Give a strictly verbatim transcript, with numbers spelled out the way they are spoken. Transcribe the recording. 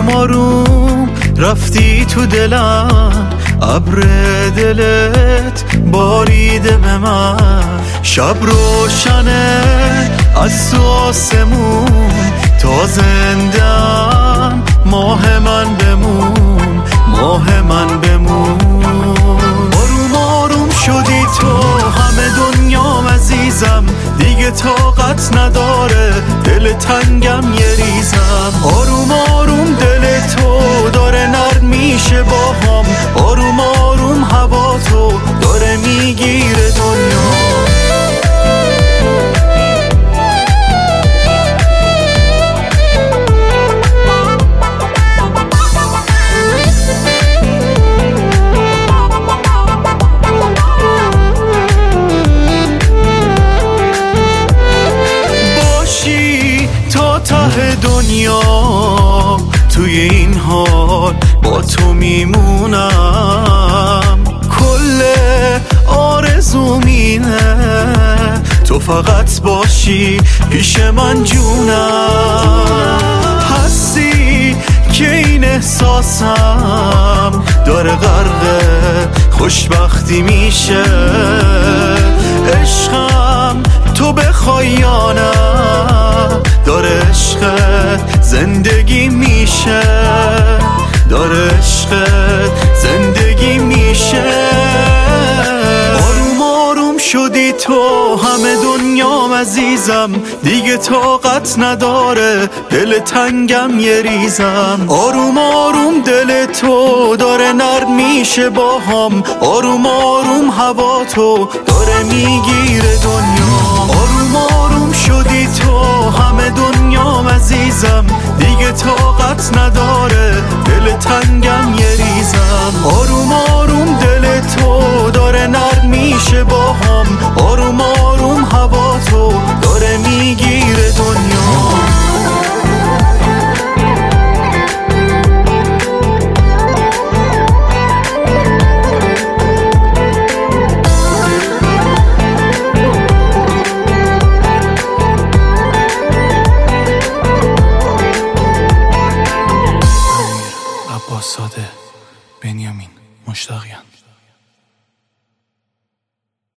آروم آروم رفتی تو دلم، ابر دلت باریده به من. شب روشنه از تو آسمون، تا زندم ماه من بمون، ماه من بمون. آروم آروم شدی تو، همه دنیام عزیزم، دیگه طاقت نداره دل تنگم یه ریزم. آروم آروم دل تو داره نرم میشه باهام، آروم آروم هوا تو داره میگیره دنیا. ته دنیا توی این حال با تو میمونم، کل آرزوم اینه تو فقط باشی پیش من جونم. هستی که این احساسم داره غرق خوشبختی میشه، عشقم تو بخوای یا نه داره عشقت زندگی میشه، داره عشقت زندگی میشه. آروم آروم شدی تو، همه دنیام عزیزم، دیگه طاقت نداره دل تنگم یه ریزم. آروم آروم دل تو داره نرم میشه باهام، آروم آروم هوا تو داره میگیره